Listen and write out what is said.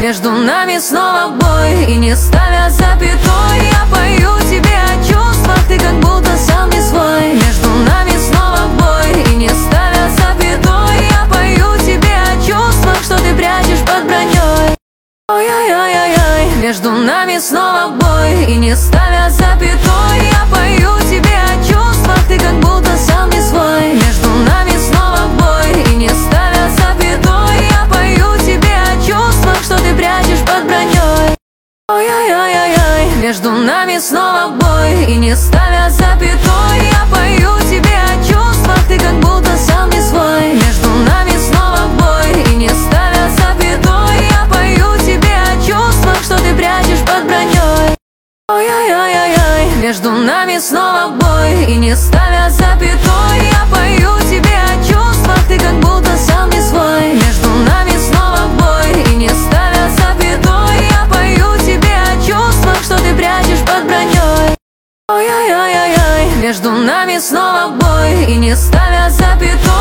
Между нами снова бой, и не ставя запятой, я пою тебе о чувствах, ты как будто сам не свой. Между нами снова бой, и не ставя запятой, я пою тебе о чувствах, что ты прячешь под броней. Ой-ой-ой-ой-ой. Между нами снова бой, и не ставя запятой, я пою тебе о чувствах, ты как будто сам не свой. Между нами снова бой, и не ставя запятой, я пою тебе о чувствах, что ты прячешь под броней. Ой-ой-ой-ой-ой. Между нами снова бой, и не ставя запятой, я пою тебе о чувствах, ты как будто сам не свой. Между нами снова бой, и не ставя запятой, я пою тебе о чувствах, что ты прячешь под броней. Ой-ой-ой-ой-ой. Между нами снова бой, и не ставя запятой, я пою тебе о чувствах, ты как будто сам не свой. Между нами снова бой, и не ставя запятой, я пою тебе о чувствах, что ты прячешь под броней. Ой-ой-ой-ой-ой. Между нами снова бой, и не ставя запятой.